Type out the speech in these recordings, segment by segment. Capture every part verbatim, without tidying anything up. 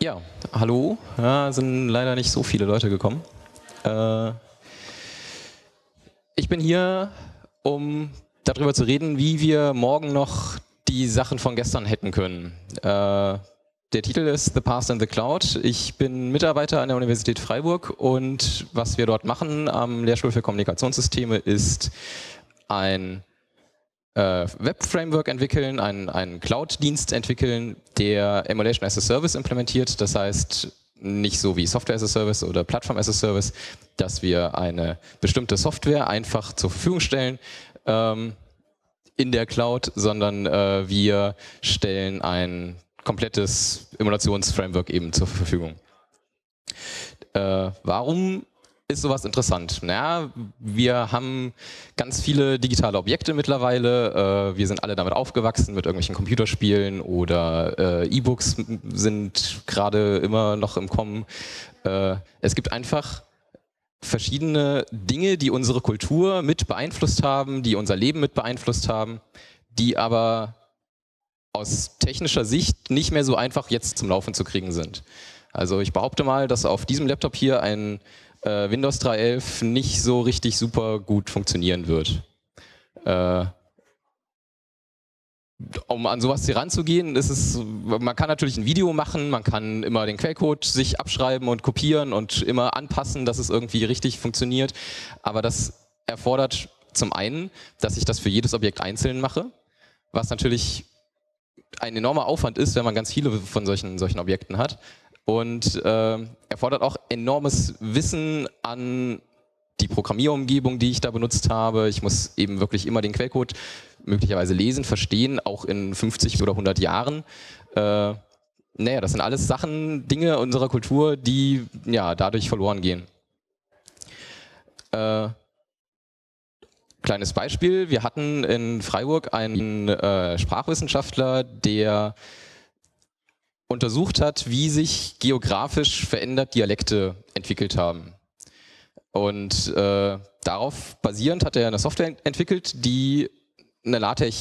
Ja, hallo. Ja, sind leider nicht so viele Leute gekommen. Äh, ich bin hier, um darüber zu reden, wie wir morgen noch die Sachen von gestern hacken können. Äh, der Titel ist The Past in the Cloud. Ich bin Mitarbeiter an der Universität Freiburg und was wir dort machen am Lehrstuhl für Kommunikationssysteme ist ein äh, Web-Framework entwickeln, einen, einen Cloud-Dienst entwickeln, der Emulation as a Service implementiert. Das heißt, nicht so wie Software as a Service oder Plattform as a Service, dass wir eine bestimmte Software einfach zur Verfügung stellen ähm, in der Cloud, sondern äh, wir stellen ein komplettes Emulationsframework eben zur Verfügung. Äh, warum ist sowas interessant? Naja, wir haben ganz viele digitale Objekte mittlerweile. Äh, wir sind alle damit aufgewachsen, mit irgendwelchen Computerspielen oder äh, E-Books sind gerade immer noch im Kommen. Äh, es gibt einfach verschiedene Dinge, die unsere Kultur mit beeinflusst haben, die unser Leben mit beeinflusst haben, die aber aus technischer Sicht nicht mehr so einfach jetzt zum Laufen zu kriegen sind. Also ich behaupte mal, dass auf diesem Laptop hier ein äh, Windows drei Punkt elf nicht so richtig super gut funktionieren wird. Äh, um an sowas hier ranzugehen, ist es, man kann natürlich ein Video machen, man kann immer den Quellcode sich abschreiben und kopieren und immer anpassen, dass es irgendwie richtig funktioniert. Aber das erfordert zum einen, dass ich das für jedes Objekt einzeln mache, was natürlich ein enormer Aufwand ist, wenn man ganz viele von solchen, solchen Objekten hat. Und äh, erfordert auch enormes Wissen an die Programmierumgebung, die ich da benutzt habe. Ich muss eben wirklich immer den Quellcode möglicherweise lesen, verstehen, auch in fünfzig oder hundert Jahren. Äh, naja, das sind alles Sachen, Dinge unserer Kultur, die ja dadurch verloren gehen. Äh, kleines Beispiel, wir hatten in Freiburg einen äh, Sprachwissenschaftler, der untersucht hat, wie sich geografisch verändert Dialekte entwickelt haben. Und äh, darauf basierend hat er eine Software entwickelt, die eine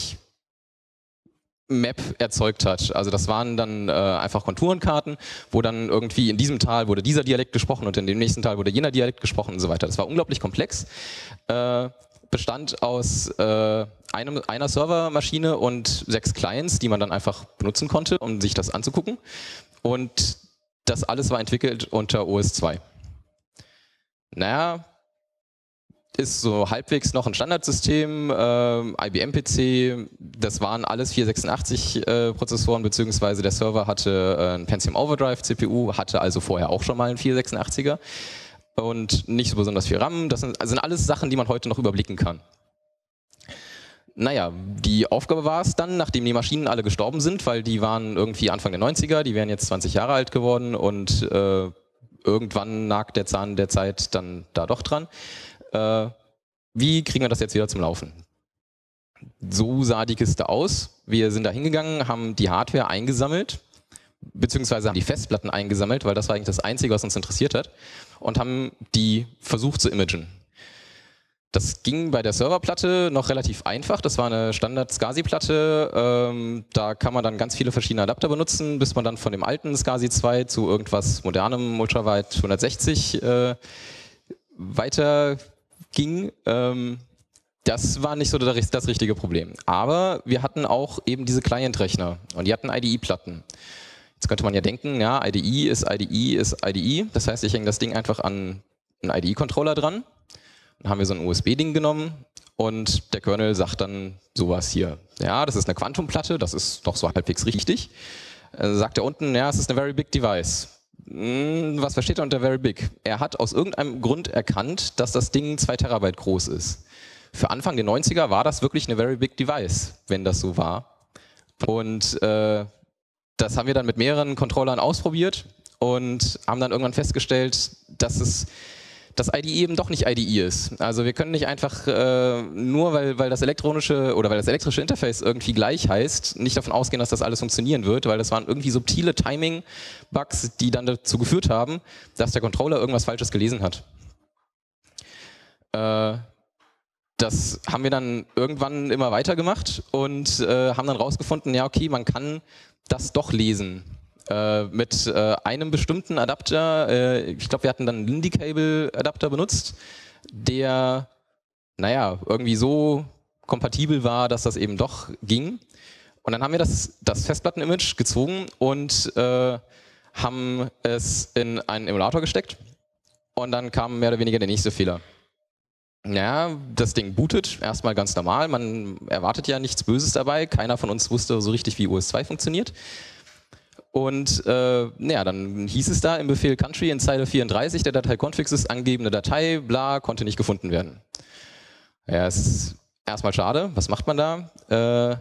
LaTeX-Map erzeugt hat. Also das waren dann äh, einfach Konturenkarten, wo dann irgendwie in diesem Tal wurde dieser Dialekt gesprochen und in dem nächsten Tal wurde jener Dialekt gesprochen und so weiter. Das war unglaublich komplex. Äh, bestand aus äh, einem, einer Servermaschine und sechs Clients, die man dann einfach benutzen konnte, um sich das anzugucken. Und das alles war entwickelt unter O S zwei. Naja, ist so halbwegs noch ein Standardsystem, äh, I B M P C, das waren alles vierhundertsechsundachtzig äh, Prozessoren, beziehungsweise der Server hatte äh, ein Pentium Overdrive C P U, hatte also vorher auch schon mal einen vierhundertsechsundachtziger. Und nicht so besonders viel RAM. Das sind, also sind alles Sachen, die man heute noch überblicken kann. Naja, die Aufgabe war es dann, nachdem die Maschinen alle gestorben sind, weil die waren irgendwie Anfang der neunziger, die wären jetzt zwanzig Jahre alt geworden und äh, irgendwann nagt der Zahn der Zeit dann da doch dran. Äh, wie kriegen wir das jetzt wieder zum Laufen? So sah die Kiste aus. Wir sind da hingegangen, haben die Hardware eingesammelt, beziehungsweise haben die Festplatten eingesammelt, weil das war eigentlich das Einzige, was uns interessiert hat, und haben die versucht zu imagen. Das ging bei der Serverplatte noch relativ einfach, das war eine Standard-SCSI-Platte, ähm, da kann man dann ganz viele verschiedene Adapter benutzen, bis man dann von dem alten SCSI zwei zu irgendwas modernem, Ultrawide hundertsechzig äh, weiter ging. Ähm, das war nicht so das, das richtige Problem. Aber wir hatten auch eben diese Client-Rechner und die hatten I D E-Platten. Jetzt könnte man ja denken, ja, I D E ist I D E ist I D E. Das heißt, ich hänge das Ding einfach an einen I D E-Controller dran. Dann haben wir so ein U S B-Ding genommen und der Kernel sagt dann sowas hier. Ja, das ist eine Quantum-Platte, das ist doch so halbwegs richtig. Äh, sagt er unten, ja, es ist eine very big device. Hm, was versteht er unter very big? Er hat aus irgendeinem Grund erkannt, dass das Ding zwei Terabyte groß ist. Für Anfang der neunziger war das wirklich eine very big device, wenn das so war. Und äh, das haben wir dann mit mehreren Controllern ausprobiert und haben dann irgendwann festgestellt, dass es das I D E eben doch nicht I D E ist. Also wir können nicht einfach äh, nur, weil, weil das elektronische oder weil das elektrische Interface irgendwie gleich heißt, nicht davon ausgehen, dass das alles funktionieren wird, weil das waren irgendwie subtile Timing-Bugs, die dann dazu geführt haben, dass der Controller irgendwas Falsches gelesen hat. Äh, das haben wir dann irgendwann immer weiter gemacht und äh, haben dann rausgefunden, ja okay, man kann das doch lesen. Äh, mit äh, einem bestimmten Adapter, äh, ich glaube, wir hatten dann einen Lindy-Cable-Adapter benutzt, der, naja, irgendwie so kompatibel war, dass das eben doch ging. Und dann haben wir das, das Festplatten-Image gezogen und äh, haben es in einen Emulator gesteckt. Und dann kam mehr oder weniger der nächste Fehler. Ja, das Ding bootet erstmal ganz normal. Man erwartet ja nichts Böses dabei. Keiner von uns wusste so richtig, wie O S zwei funktioniert. Und äh, naja, dann hieß es da im Befehl Country in Zeile vierunddreißig der Datei-Configs ist angegebene Datei, bla, konnte nicht gefunden werden. Ja, es ist erstmal schade. Was macht man da? Äh,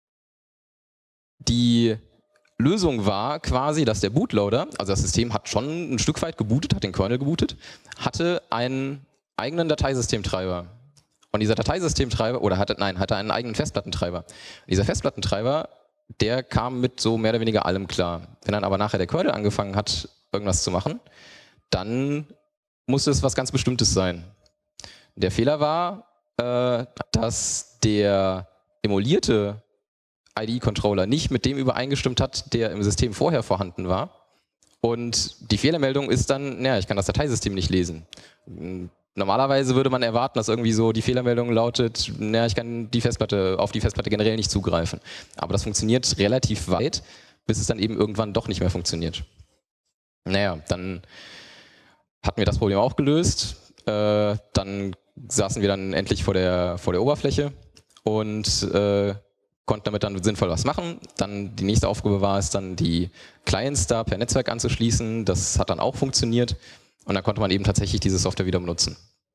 die Lösung war quasi, dass der Bootloader, also das System hat schon ein Stück weit gebootet, hat den Kernel gebootet, hatte einen eigenen Dateisystemtreiber. Und dieser Dateisystemtreiber, oder hatte, nein, hatte einen eigenen Festplattentreiber. Und dieser Festplattentreiber, der kam mit so mehr oder weniger allem klar. Wenn dann aber nachher der Kernel angefangen hat, irgendwas zu machen, dann musste es was ganz Bestimmtes sein. Der Fehler war, äh, dass der emulierte I D E-Controller nicht mit dem übereingestimmt hat, der im System vorher vorhanden war. Und die Fehlermeldung ist dann, naja, ich kann das Dateisystem nicht lesen. Normalerweise würde man erwarten, dass irgendwie so die Fehlermeldung lautet, naja, ich kann die Festplatte, auf die Festplatte generell nicht zugreifen. Aber das funktioniert relativ weit, bis es dann eben irgendwann doch nicht mehr funktioniert. Naja, dann hatten wir das Problem auch gelöst. Äh, dann saßen wir dann endlich vor der, vor der Oberfläche und äh, konnten damit dann sinnvoll was machen. Dann die nächste Aufgabe war es dann, die Clients da per Netzwerk anzuschließen. Das hat dann auch funktioniert. Und dann konnte man eben tatsächlich diese Software wieder benutzen.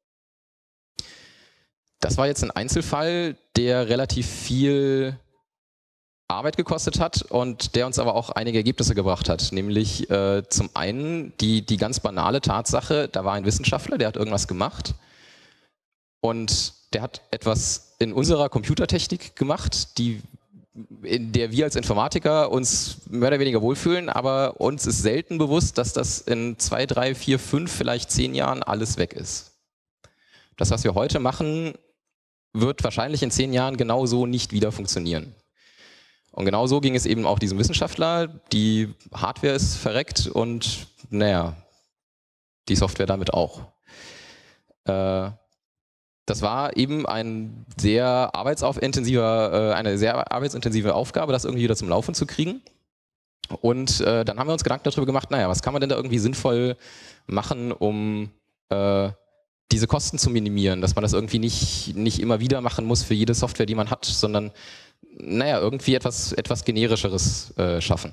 Das war jetzt ein Einzelfall, der relativ viel Arbeit gekostet hat und der uns aber auch einige Ergebnisse gebracht hat. Nämlich äh, zum einen die, die ganz banale Tatsache, da war ein Wissenschaftler, der hat irgendwas gemacht und der hat etwas in unserer Computertechnik gemacht, die, in der wir als Informatiker uns mehr oder weniger wohlfühlen, aber uns ist selten bewusst, dass das in zwei, drei, vier, fünf, vielleicht zehn Jahren alles weg ist. Das, was wir heute machen, wird wahrscheinlich in zehn Jahren genauso nicht wieder funktionieren. Und genau so ging es eben auch diesem Wissenschaftler. Die Hardware ist verreckt und naja, die Software damit auch. Äh, Das war eben ein sehr arbeitsintensiver, äh, eine sehr arbeitsintensive Aufgabe, das irgendwie wieder zum Laufen zu kriegen. Und äh, dann haben wir uns Gedanken darüber gemacht, naja, was kann man denn da irgendwie sinnvoll machen, um äh, diese Kosten zu minimieren, dass man das irgendwie nicht, nicht immer wieder machen muss für jede Software, die man hat, sondern naja, irgendwie etwas, etwas Generischeres äh, schaffen.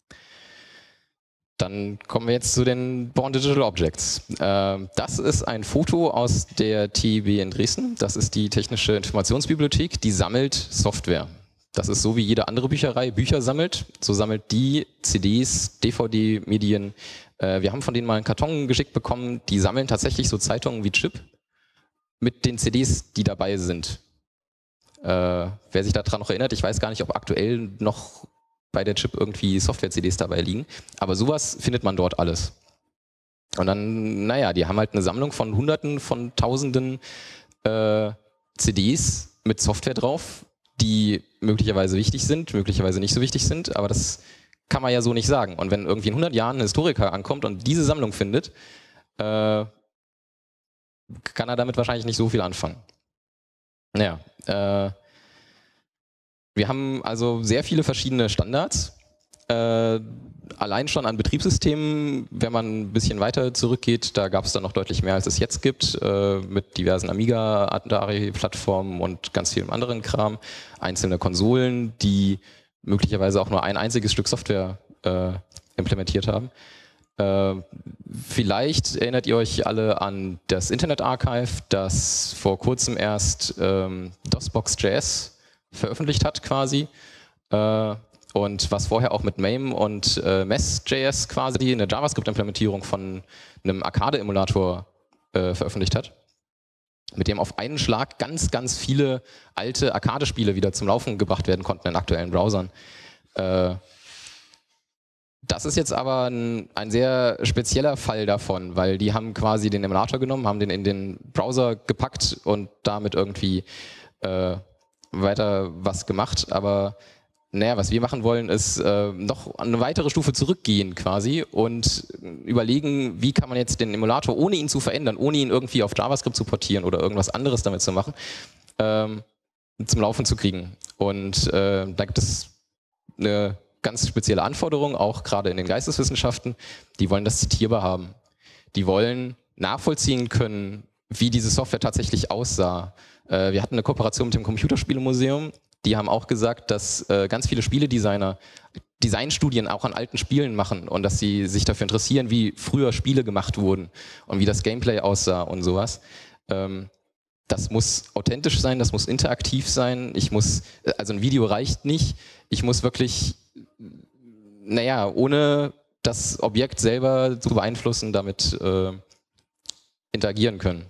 Dann kommen wir jetzt zu den Born Digital Objects. Äh, das ist ein Foto aus der T I B in Dresden. Das ist die Technische Informationsbibliothek, die sammelt Software. Das ist so wie jede andere Bücherei Bücher sammelt. So sammelt die C Ds, D V D-Medien. Äh, wir haben von denen mal einen Karton geschickt bekommen. Die sammeln tatsächlich so Zeitungen wie Chip mit den C Ds, die dabei sind. Äh, wer sich daran noch erinnert, ich weiß gar nicht, ob aktuell noch bei der Chip irgendwie Software-C Ds dabei liegen. Aber sowas findet man dort alles. Und dann, naja, die haben halt eine Sammlung von Hunderten, von Tausenden äh, C Ds mit Software drauf, die möglicherweise wichtig sind, möglicherweise nicht so wichtig sind, aber das kann man ja so nicht sagen. Und wenn irgendwie in hundert Jahren ein Historiker ankommt und diese Sammlung findet, äh, kann er damit wahrscheinlich nicht so viel anfangen. Naja, äh, wir haben also sehr viele verschiedene Standards. Äh, allein schon an Betriebssystemen, wenn man ein bisschen weiter zurückgeht, da gab es dann noch deutlich mehr, als es jetzt gibt, äh, mit diversen Amiga, Atari-Plattformen und ganz vielem anderen Kram. Einzelne Konsolen, die möglicherweise auch nur ein einziges Stück Software äh, implementiert haben. Äh, vielleicht erinnert ihr euch alle an das Internet Archive, das vor kurzem erst ähm, DOSBox.js veröffentlicht hat quasi äh, und was vorher auch mit MAME und äh, Mess.js quasi eine JavaScript-Implementierung von einem Arcade-Emulator äh, veröffentlicht hat, mit dem auf einen Schlag ganz, ganz viele alte Arcade-Spiele wieder zum Laufen gebracht werden konnten in aktuellen Browsern. Äh, Das ist jetzt aber ein, ein sehr spezieller Fall davon, weil die haben quasi den Emulator genommen, haben den in den Browser gepackt und damit irgendwie äh, weiter was gemacht. Aber naja, was wir machen wollen, ist äh, noch eine weitere Stufe zurückgehen quasi und überlegen, wie kann man jetzt den Emulator, ohne ihn zu verändern, ohne ihn irgendwie auf JavaScript zu portieren oder irgendwas anderes damit zu machen, ähm, zum Laufen zu kriegen. Und äh, da gibt es eine ganz spezielle Anforderung, auch gerade in den Geisteswissenschaften, die wollen das zitierbar haben. Die wollen nachvollziehen können, wie diese Software tatsächlich aussah. Äh, wir hatten eine Kooperation mit dem Computerspielemuseum. Die haben auch gesagt, dass äh, ganz viele Spieledesigner Designstudien auch an alten Spielen machen und dass sie sich dafür interessieren, wie früher Spiele gemacht wurden und wie das Gameplay aussah und sowas. Ähm, das muss authentisch sein, das muss interaktiv sein. Ich muss, also ein Video reicht nicht. Ich muss wirklich, naja, ohne das Objekt selber zu beeinflussen, damit äh, interagieren können.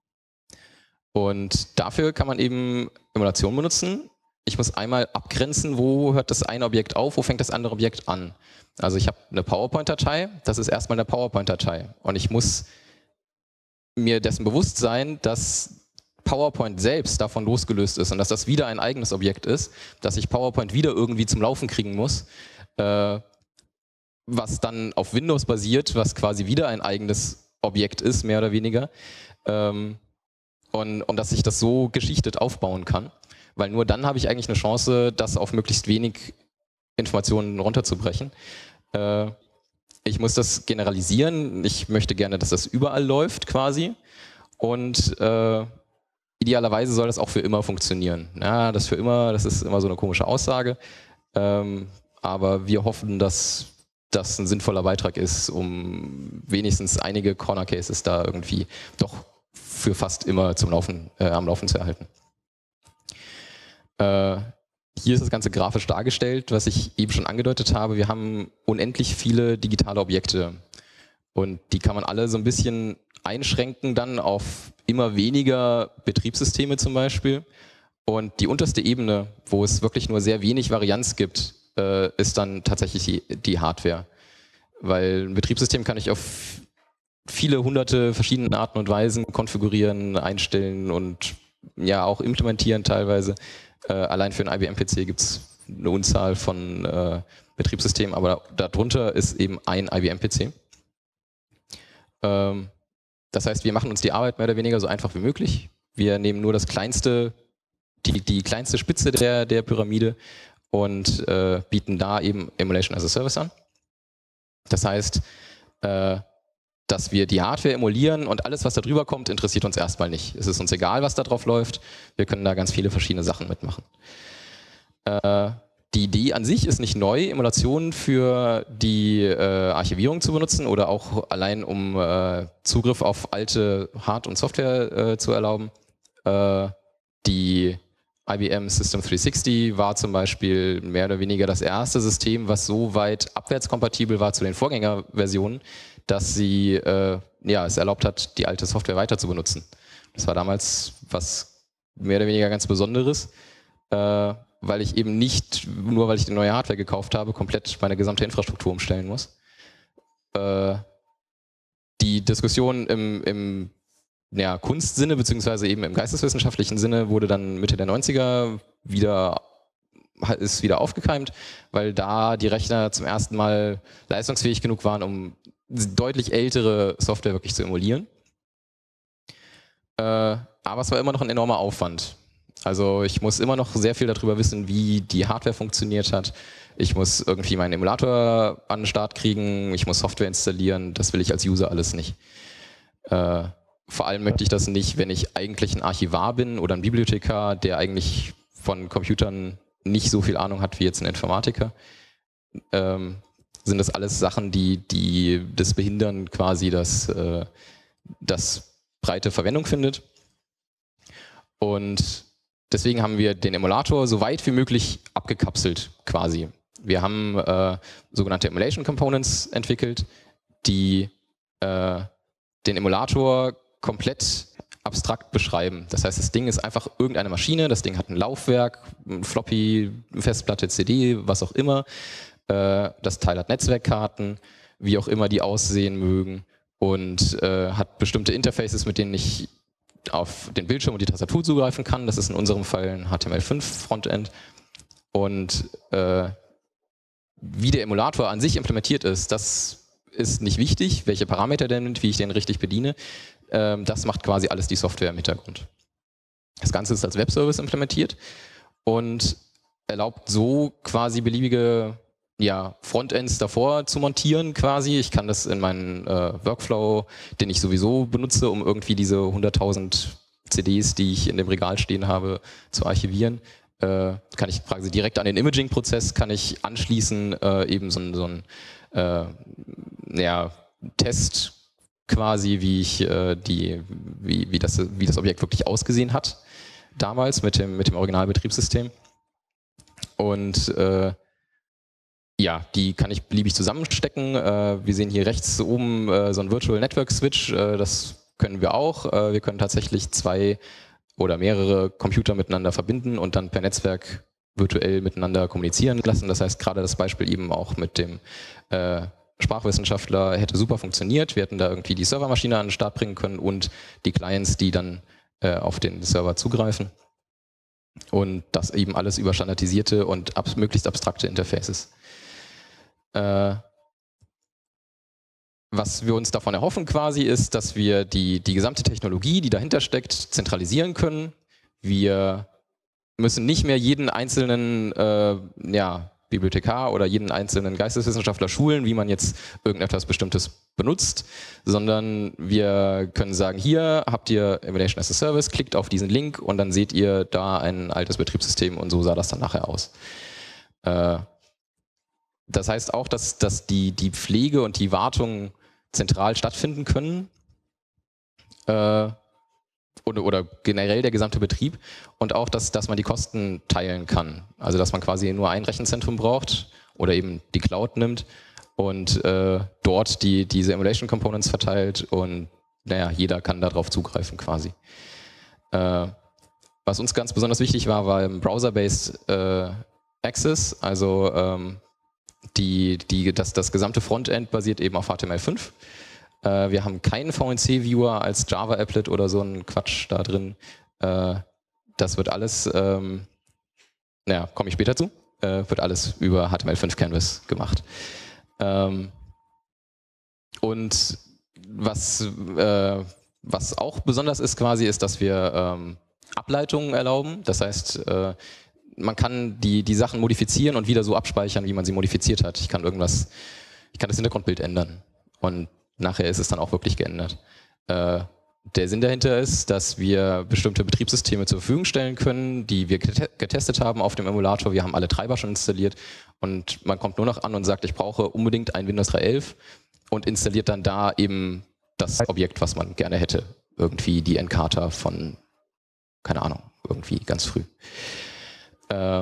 Und dafür kann man eben Emulation benutzen. Ich muss einmal abgrenzen, wo hört das eine Objekt auf, wo fängt das andere Objekt an. Also ich habe eine PowerPoint-Datei, das ist erstmal eine PowerPoint-Datei. Und ich muss mir dessen bewusst sein, dass PowerPoint selbst davon losgelöst ist und dass das wieder ein eigenes Objekt ist, dass ich PowerPoint wieder irgendwie zum Laufen kriegen muss, äh, was dann auf Windows basiert, was quasi wieder ein eigenes Objekt ist, mehr oder weniger. Ähm, und, und dass ich das so geschichtet aufbauen kann. Weil nur dann habe ich eigentlich eine Chance, das auf möglichst wenig Informationen runterzubrechen. Äh, ich muss das generalisieren. Ich möchte gerne, dass das überall läuft quasi. Und äh, idealerweise soll das auch für immer funktionieren. Ja, das für immer, das ist immer so eine komische Aussage. Ähm, aber wir hoffen, dass das ein sinnvoller Beitrag ist, um wenigstens einige Corner Cases da irgendwie doch für fast immer zum Laufen, äh, am Laufen zu erhalten. Äh, hier ist das Ganze grafisch dargestellt, was ich eben schon angedeutet habe. Wir haben unendlich viele digitale Objekte und die kann man alle so ein bisschen einschränken dann auf immer weniger Betriebssysteme zum Beispiel. Und die unterste Ebene, wo es wirklich nur sehr wenig Varianz gibt, äh, ist dann tatsächlich die, die Hardware. Weil ein Betriebssystem kann ich auf viele hunderte verschiedene Arten und Weisen konfigurieren, einstellen und ja auch implementieren teilweise. Äh, allein für einen I B M-P C gibt es eine Unzahl von äh, Betriebssystemen, aber darunter ist eben ein I B M-P C. Ähm, das heißt, wir machen uns die Arbeit mehr oder weniger so einfach wie möglich. Wir nehmen nur das kleinste, die, die kleinste Spitze der, der Pyramide und äh, bieten da eben Emulation as a Service an. Das heißt, äh, dass wir die Hardware emulieren und alles, was da drüber kommt, interessiert uns erstmal nicht. Es ist uns egal, was da drauf läuft. Wir können da ganz viele verschiedene Sachen mitmachen. Äh, die Idee an sich ist nicht neu, Emulationen für die äh, Archivierung zu benutzen oder auch allein um äh, Zugriff auf alte Hard- und Software äh, zu erlauben. Äh, die I B M System dreihundertsechzig war zum Beispiel mehr oder weniger das erste System, was so weit abwärtskompatibel war zu den Vorgängerversionen, dass sie äh, ja, es erlaubt hat, die alte Software weiter zu benutzen. Das war damals was mehr oder weniger ganz Besonderes, äh, weil ich eben nicht, nur weil ich die neue Hardware gekauft habe, komplett meine gesamte Infrastruktur umstellen muss. Äh, die Diskussion im, im ja, Kunstsinne beziehungsweise eben im geisteswissenschaftlichen Sinne wurde dann Mitte der neunziger wieder, ist wieder aufgekeimt, weil da die Rechner zum ersten Mal leistungsfähig genug waren, um deutlich ältere Software wirklich zu emulieren. Äh, aber es war immer noch ein enormer Aufwand. Also ich muss immer noch sehr viel darüber wissen, wie die Hardware funktioniert hat. Ich muss irgendwie meinen Emulator an den Start kriegen, ich muss Software installieren, das will ich als User alles nicht. Äh, vor allem möchte ich das nicht, wenn ich eigentlich ein Archivar bin oder ein Bibliothekar, der eigentlich von Computern nicht so viel Ahnung hat wie jetzt ein Informatiker. Ähm, sind das alles Sachen, die, die das behindern quasi, dass äh, das breite Verwendung findet. Und deswegen haben wir den Emulator so weit wie möglich abgekapselt quasi. Wir haben äh, sogenannte Emulation Components entwickelt, die äh, den Emulator komplett abstrakt beschreiben. Das heißt, das Ding ist einfach irgendeine Maschine, das Ding hat ein Laufwerk, ein Floppy, Festplatte, C D, was auch immer. Äh, das Teil hat Netzwerkkarten, wie auch immer die aussehen mögen und äh, hat bestimmte Interfaces, mit denen ich auf den Bildschirm und die Tastatur zugreifen kann. Das ist in unserem Fall ein H T M L fünf Frontend. Und äh, wie der Emulator an sich implementiert ist, das ist nicht wichtig, welche Parameter der nimmt, wie ich den richtig bediene. Ähm, das macht quasi alles die Software im Hintergrund. Das Ganze ist als Webservice implementiert und erlaubt so quasi beliebige ja, Frontends davor zu montieren quasi. Ich kann das in meinen äh, Workflow, den ich sowieso benutze, um irgendwie diese hunderttausend C Ds, die ich in dem Regal stehen habe, zu archivieren, äh, kann ich quasi direkt an den Imaging-Prozess kann ich anschließen, äh, eben so, so ein äh, ja, Test quasi, wie ich äh, die, wie, wie, das, wie das Objekt wirklich ausgesehen hat, damals mit dem, mit dem Originalbetriebssystem. Und äh, ja, die kann ich beliebig zusammenstecken. Äh, wir sehen hier rechts oben äh, so ein Virtual Network Switch, äh, das können wir auch. Äh, wir können tatsächlich zwei oder mehrere Computer miteinander verbinden und dann per Netzwerk virtuell miteinander kommunizieren lassen. Das heißt, gerade das Beispiel eben auch mit dem äh, Sprachwissenschaftler hätte super funktioniert. Wir hätten da irgendwie die Servermaschine an den Start bringen können und die Clients, die dann äh, auf den Server zugreifen. Und das eben alles über standardisierte und ab, möglichst abstrakte Interfaces. Äh, was wir uns davon erhoffen quasi ist, dass wir die, die gesamte Technologie, die dahinter steckt, zentralisieren können. Wir müssen nicht mehr jeden einzelnen äh, ja, Bibliothekar oder jeden einzelnen Geisteswissenschaftler schulen, wie man jetzt irgendetwas Bestimmtes benutzt, sondern wir können sagen, hier habt ihr Emulation as a Service, klickt auf diesen Link und dann seht ihr da ein altes Betriebssystem und so sah das dann nachher aus. Äh, das heißt auch, dass, dass die, die Pflege und die Wartung zentral stattfinden können äh, oder, oder generell der gesamte Betrieb und auch, dass, dass man die Kosten teilen kann. Also dass man quasi nur ein Rechenzentrum braucht oder eben die Cloud nimmt und äh, dort die, diese Emulation Components verteilt und naja, jeder kann darauf zugreifen quasi. Äh, was uns ganz besonders wichtig war, war im Browser-Based äh, Access, also ähm, die, die, das, das gesamte Frontend basiert eben auf H T M L fünf. Äh, wir haben keinen V N C-Viewer als Java-Applet oder so einen Quatsch da drin. Äh, das wird alles, ähm, naja, komme ich später zu, äh, wird alles über H T M L fünf Canvas gemacht. Ähm, und was, äh, was auch besonders ist quasi, ist, dass wir ähm, Ableitungen erlauben. Das heißt, äh, man kann die, die Sachen modifizieren und wieder so abspeichern, wie man sie modifiziert hat. Ich kann irgendwas, ich kann das Hintergrundbild ändern und nachher ist es dann auch wirklich geändert. Äh, der Sinn dahinter ist, dass wir bestimmte Betriebssysteme zur Verfügung stellen können, die wir getestet haben auf dem Emulator. Wir haben alle Treiber schon installiert und man kommt nur noch an und sagt, ich brauche unbedingt ein Windows drei Punkt elf und installiert dann da eben das Objekt, was man gerne hätte. Irgendwie die Encarta von, keine Ahnung, irgendwie ganz früh. Äh,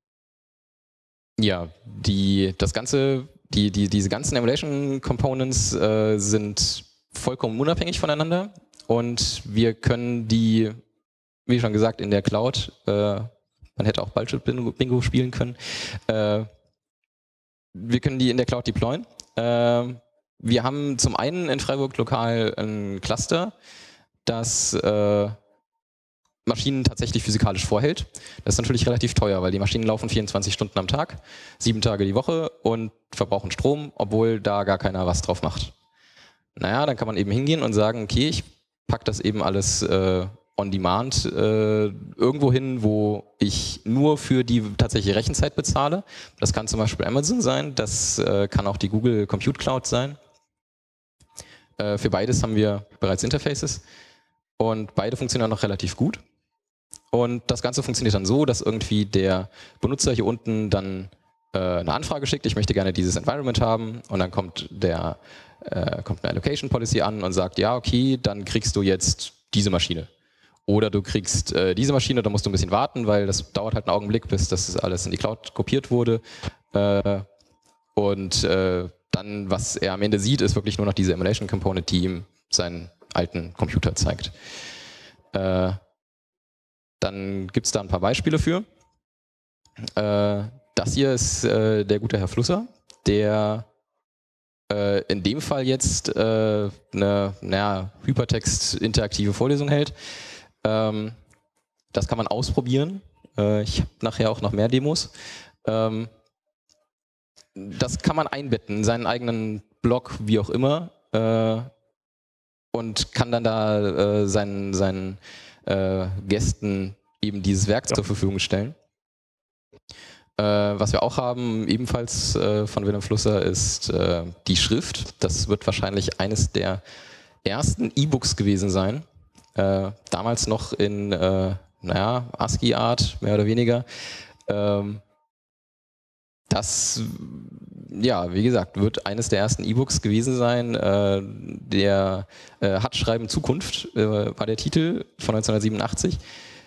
ja, die, das Ganze, die, die, diese ganzen Emulation Components äh, sind vollkommen unabhängig voneinander und wir können die, wie schon gesagt, in der Cloud, äh, man hätte auch Bullshit Bingo spielen können, äh, wir können die in der Cloud deployen. Äh, wir haben zum einen in Freiburg lokal ein Cluster, das äh, Maschinen tatsächlich physikalisch vorhält. Das ist natürlich relativ teuer, weil die Maschinen laufen vierundzwanzig Stunden am Tag, sieben Tage die Woche und verbrauchen Strom, obwohl da gar keiner was drauf macht. Naja, dann kann man eben hingehen und sagen, okay, ich packe das eben alles äh, on demand äh, irgendwo hin, wo ich nur für die tatsächliche Rechenzeit bezahle. Das kann zum Beispiel Amazon sein, das äh, kann auch die Google Compute Cloud sein. Äh, für beides haben wir bereits Interfaces und beide funktionieren noch relativ gut. Und das Ganze funktioniert dann so, dass irgendwie der Benutzer hier unten dann äh, eine Anfrage schickt, ich möchte gerne dieses Environment haben und dann kommt, der, äh, kommt eine Allocation Policy an und sagt, ja okay, dann kriegst du jetzt diese Maschine. Oder du kriegst äh, diese Maschine, da musst du ein bisschen warten, weil das dauert halt einen Augenblick, bis das alles in die Cloud kopiert wurde. Äh, und äh, dann, was er am Ende sieht, ist wirklich nur noch diese Emulation Component, die ihm seinen alten Computer zeigt. Äh, Dann gibt es da ein paar Beispiele für. Äh, das hier ist äh, der gute Herr Flusser, der äh, in dem Fall jetzt äh, eine naja, Hypertext-interaktive Vorlesung hält. Ähm, das kann man ausprobieren. Äh, ich habe nachher auch noch mehr Demos. Ähm, das kann man einbetten in seinen eigenen Blog, wie auch immer, äh, und kann dann da äh, seinen, seinen äh, Gästen eben dieses Werk ja. zur Verfügung stellen. Äh, was wir auch haben, ebenfalls äh, von Willem Flusser, ist äh, die Schrift. Das wird wahrscheinlich eines der ersten E-Books gewesen sein. Äh, damals noch in, äh, naja, ASCII-Art, mehr oder weniger. Ähm, das, ja, wie gesagt, wird eines der ersten E-Books gewesen sein. Äh, der äh, Hat schreiben Zukunft äh, war der Titel von neunzehnhundertsiebenundachtzig.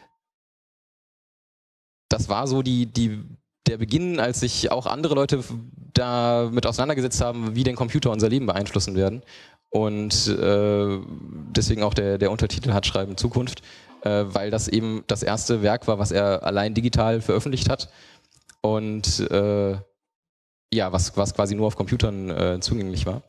Das war so die, die, der Beginn, als sich auch andere Leute damit auseinandergesetzt haben, wie denn Computer unser Leben beeinflussen werden. Und äh, deswegen auch der, der Untertitel Hat schreiben Zukunft, äh, weil das eben das erste Werk war, was er allein digital veröffentlicht hat. Und äh, ja, was, was quasi nur auf Computern äh, zugänglich war.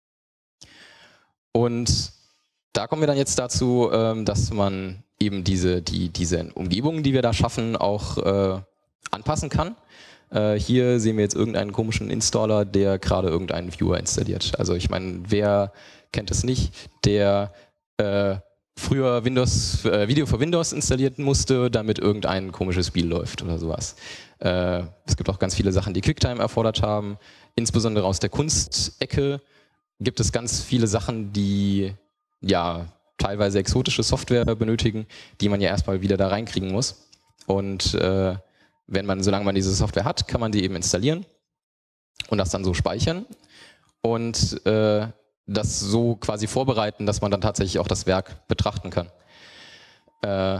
Und da kommen wir dann jetzt dazu, ähm, dass man eben diese, die, diese Umgebungen, die wir da schaffen, auch äh, anpassen kann. Äh, hier sehen wir jetzt irgendeinen komischen Installer, der gerade irgendeinen Viewer installiert. Also ich meine, wer kennt es nicht, der äh, früher Windows, äh, Video für Windows installieren musste, damit irgendein komisches Spiel läuft oder sowas. Äh, es gibt auch ganz viele Sachen, die QuickTime erfordert haben. Insbesondere aus der Kunstecke gibt es ganz viele Sachen, die ja teilweise exotische Software benötigen, die man ja erstmal wieder da reinkriegen muss. Und äh, wenn man, solange man diese Software hat, kann man die eben installieren und das dann so speichern und äh, das so quasi vorbereiten, dass man dann tatsächlich auch das Werk betrachten kann. Äh,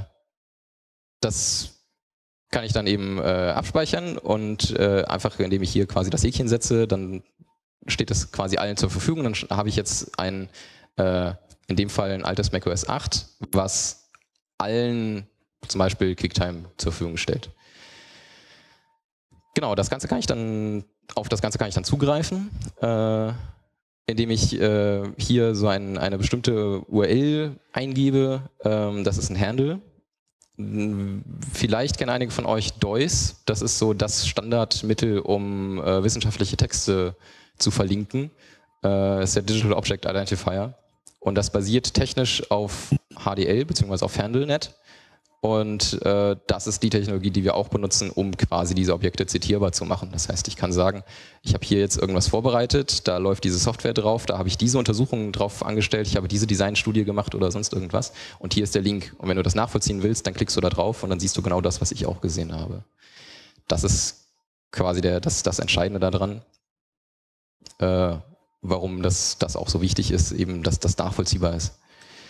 das kann ich dann eben äh, abspeichern und äh, einfach, indem ich hier quasi das Häkchen setze, dann steht es quasi allen zur Verfügung. Dann habe ich jetzt ein, äh, in dem Fall ein altes macOS acht, was allen zum Beispiel QuickTime zur Verfügung stellt. Genau, das Ganze kann ich dann, auf das Ganze kann ich dann zugreifen, äh, indem ich äh, hier so ein, eine bestimmte U R L eingebe. Ähm, das ist ein Handle. Vielleicht kennen einige von euch D O I S. Das ist so das Standardmittel, um äh, wissenschaftliche Texte zu verlinken. Äh, das ist der Digital Object Identifier. Und das basiert technisch auf H D L bzw. auf HandleNet. Und äh, das ist die Technologie, die wir auch benutzen, um quasi diese Objekte zitierbar zu machen. Das heißt, ich kann sagen, ich habe hier jetzt irgendwas vorbereitet, da läuft diese Software drauf, da habe ich diese Untersuchungen drauf angestellt, ich habe diese Designstudie gemacht oder sonst irgendwas. Und hier ist der Link. Und wenn du das nachvollziehen willst, dann klickst du da drauf und dann siehst du genau das, was ich auch gesehen habe. Das ist quasi der, das, das Entscheidende daran, äh, warum das, das auch so wichtig ist, eben, dass das nachvollziehbar ist.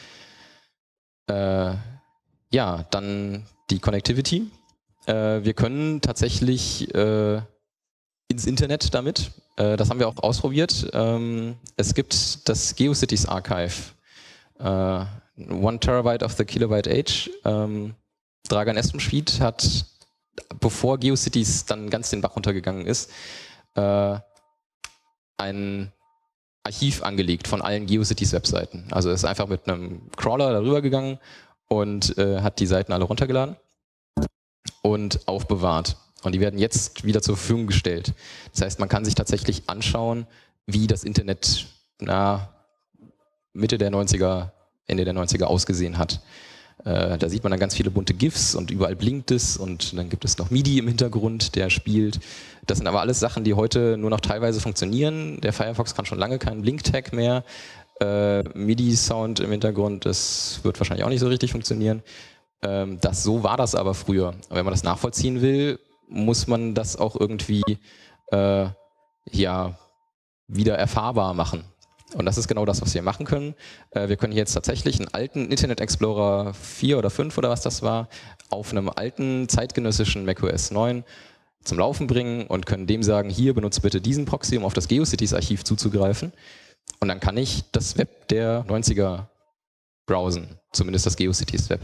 Äh, Ja, dann die Connectivity. Äh, wir können tatsächlich äh, ins Internet damit. Äh, das haben wir auch ausprobiert. Ähm, es gibt das GeoCities Archive. Äh, One Terabyte of the Kilobyte Age. Ähm, Dragan Espenschmidt hat, bevor GeoCities dann ganz den Bach runtergegangen ist, äh, ein Archiv angelegt von allen GeoCities-Webseiten. Also er ist einfach mit einem Crawler darüber gegangen und äh, hat die Seiten alle runtergeladen und aufbewahrt. Und die werden jetzt wieder zur Verfügung gestellt. Das heißt, man kann sich tatsächlich anschauen, wie das Internet na, Mitte der neunziger, Ende der neunziger ausgesehen hat. Äh, da sieht man dann ganz viele bunte GIFs und überall blinkt es und dann gibt es noch MIDI im Hintergrund, der spielt. Das sind aber alles Sachen, die heute nur noch teilweise funktionieren. Der Firefox kann schon lange keinen Blink-Tag mehr. Äh, MIDI-Sound im Hintergrund, das wird wahrscheinlich auch nicht so richtig funktionieren. Ähm, das, so war das aber früher. Und wenn man das nachvollziehen will, muss man das auch irgendwie äh, ja, wieder erfahrbar machen. Und das ist genau das, was wir machen können. Äh, wir können jetzt tatsächlich einen alten Internet Explorer vier oder fünf oder was das war, auf einem alten zeitgenössischen macOS neun zum Laufen bringen und können dem sagen, hier benutze bitte diesen Proxy, um auf das GeoCities-Archiv zuzugreifen. Und dann kann ich das Web der neunziger browsen, zumindest das GeoCities-Web.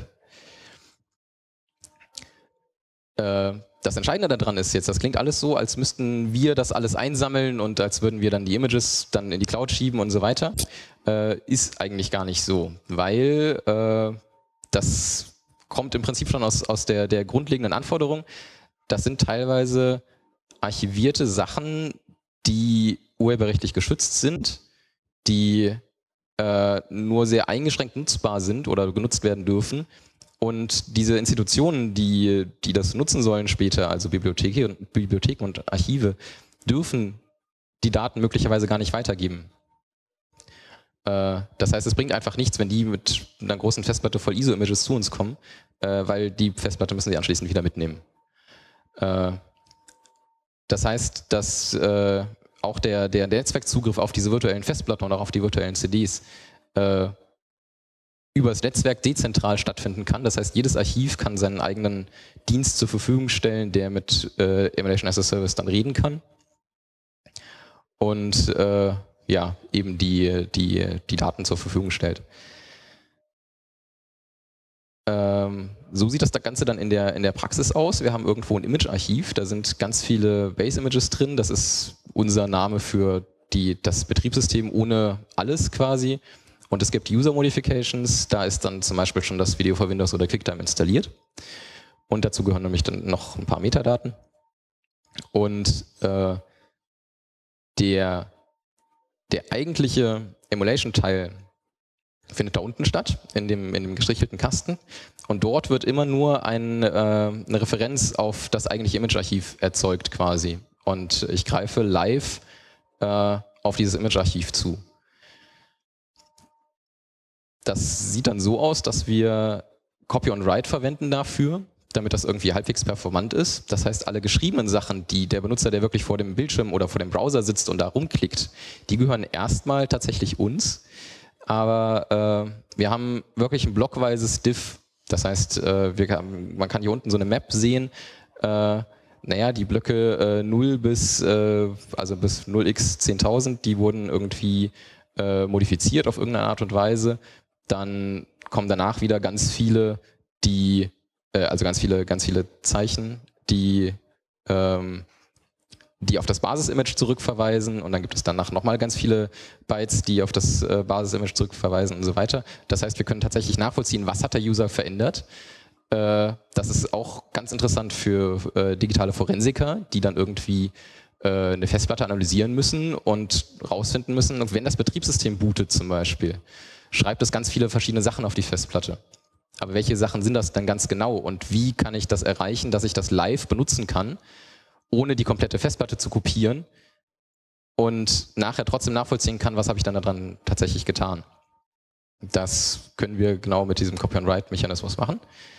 Äh, das Entscheidende daran ist jetzt, das klingt alles so, als müssten wir das alles einsammeln und als würden wir dann die Images dann in die Cloud schieben und so weiter. Äh, ist eigentlich gar nicht so, weil äh, das kommt im Prinzip schon aus, aus der, der grundlegenden Anforderung. Das sind teilweise archivierte Sachen, die urheberrechtlich geschützt sind, die äh, nur sehr eingeschränkt nutzbar sind oder genutzt werden dürfen. Und diese Institutionen, die, die das nutzen sollen später, also Bibliotheken und, Bibliotheken und Archive, dürfen die Daten möglicherweise gar nicht weitergeben. Äh, das heißt, es bringt einfach nichts, wenn die mit einer großen Festplatte voll I S O-Images zu uns kommen, äh, weil die Festplatte müssen sie anschließend wieder mitnehmen. Äh, das heißt, dass äh, auch der, der Netzwerkzugriff auf diese virtuellen Festplatten und auch auf die virtuellen C Ds äh, über das Netzwerk dezentral stattfinden kann. Das heißt, jedes Archiv kann seinen eigenen Dienst zur Verfügung stellen, der mit äh, Emulation as a Service dann reden kann. Und äh, ja, eben die, die, die Daten zur Verfügung stellt. Ähm, so sieht das Ganze dann in der, in der Praxis aus. Wir haben irgendwo ein Image-Archiv, da sind ganz viele Base-Images drin. Das ist unser Name für die, das Betriebssystem ohne alles quasi. Und es gibt User-Modifications, da ist dann zum Beispiel schon das Video für Windows oder QuickTime installiert. Und dazu gehören nämlich dann noch ein paar Metadaten. Und äh, der, der eigentliche Emulation-Teil findet da unten statt, in dem, in dem gestrichelten Kasten. Und dort wird immer nur ein, äh, eine Referenz auf das eigentliche Image-Archiv erzeugt quasi. Und ich greife live äh, auf dieses Image-Archiv zu. Das sieht dann so aus, dass wir Copy und Write verwenden dafür, damit das irgendwie halbwegs performant ist. Das heißt, alle geschriebenen Sachen, die der Benutzer, der wirklich vor dem Bildschirm oder vor dem Browser sitzt und da rumklickt, die gehören erstmal tatsächlich uns. Aber äh, wir haben wirklich ein blockweises Diff. Das heißt, äh, wir, man kann hier unten so eine Map sehen. Äh, naja, die Blöcke äh, null bis, äh, also bis null x zehntausend, die wurden irgendwie äh, modifiziert auf irgendeine Art und Weise. Dann kommen danach wieder ganz viele, die, äh, also ganz viele, ganz viele Zeichen, die, ähm, die auf das Basis-Image zurückverweisen, und dann gibt es danach nochmal ganz viele Bytes, die auf das äh, Basis-Image zurückverweisen und so weiter. Das heißt, wir können tatsächlich nachvollziehen, was hat der User verändert. Äh, das ist auch ganz interessant für äh, digitale Forensiker, die dann irgendwie äh, eine Festplatte analysieren müssen und rausfinden müssen, und wenn das Betriebssystem bootet zum Beispiel, schreibt es ganz viele verschiedene Sachen auf die Festplatte. Aber welche Sachen sind das dann ganz genau, und wie kann ich das erreichen, dass ich das live benutzen kann, ohne die komplette Festplatte zu kopieren und nachher trotzdem nachvollziehen kann, was habe ich dann daran tatsächlich getan. Das können wir genau mit diesem Copy-and-Write-Mechanismus machen.